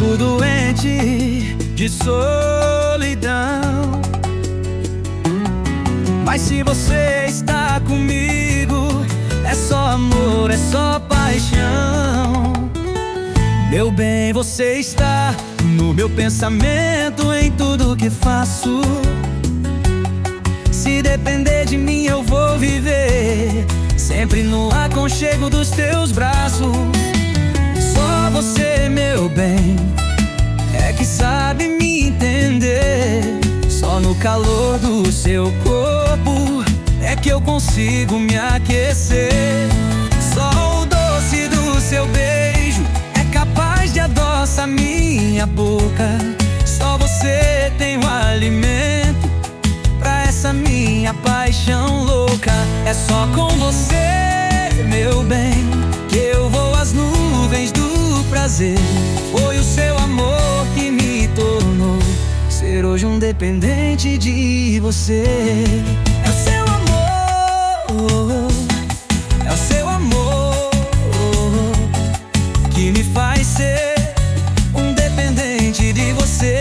Fico doente de solidão. Mas se você está comigo, é só amor, é só paixão. Meu bem, você está no meu pensamento, em tudo que faço. Se depender de mim, eu vou viver sempre no aconchego dos teus braços. Só você, meu bem, é que sabe me entender. Só no calor do seu corpo é que eu consigo me aquecer. Só o doce do seu beijo é capaz de adoçar minha boca. Só você tem o alimento pra essa minha paixão louca. É só com você, meu bem, que eu vou às nuvens do prazer. Foi o seu amor que me tornou ser hoje um dependente de você. É o seu amor, é o seu amor que me faz ser um dependente de você.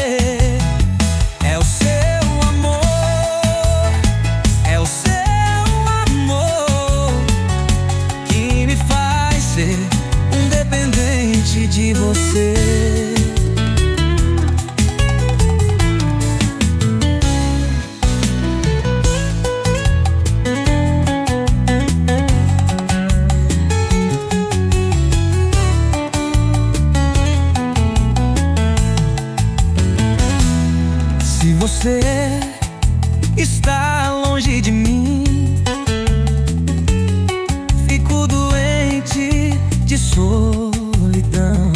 É o seu amor, é o seu amor que me faz ser um dependente de você. Se você está longe de mim, fico doente de solidão.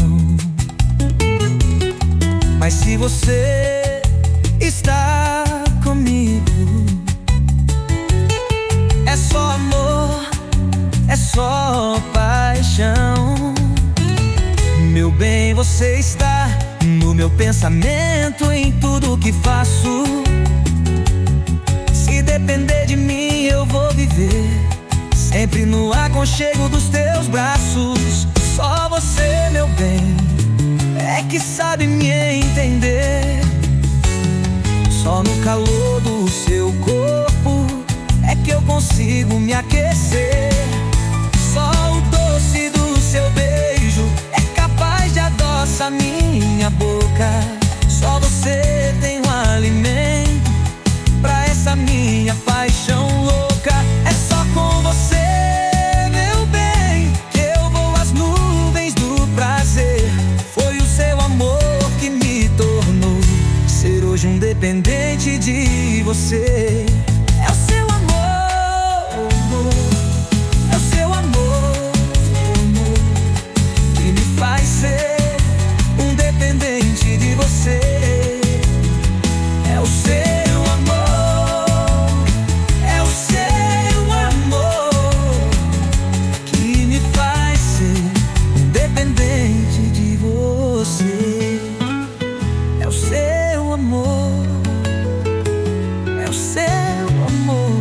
Mas se você está comigo, é só amor, é só paixão. Meu bem, você está no meu pensamento, em tudo que faço. Se depender de mim, eu vou viver sempre no aconchego dos teus braços. Só você, meu bem, é que sabe me entender. Só no calor do seu corpo é que eu consigo me aquecer. Só o doce do seu beijo é capaz de adoçar minha boca. Só você tem o alimento pra essa minha paixão louca. É só com você, meu bem, que eu vou às nuvens do prazer. Foi o seu amor que me tornou ser hoje um dependente de você. É o seu amor, é o seu amor que me faz ser um dependente de você. É o seu amor, é o seu amor que me faz ser um dependente de você. É o seu amor, é o seu amor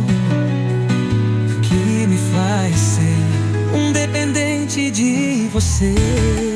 que me faz ser um dependente de você.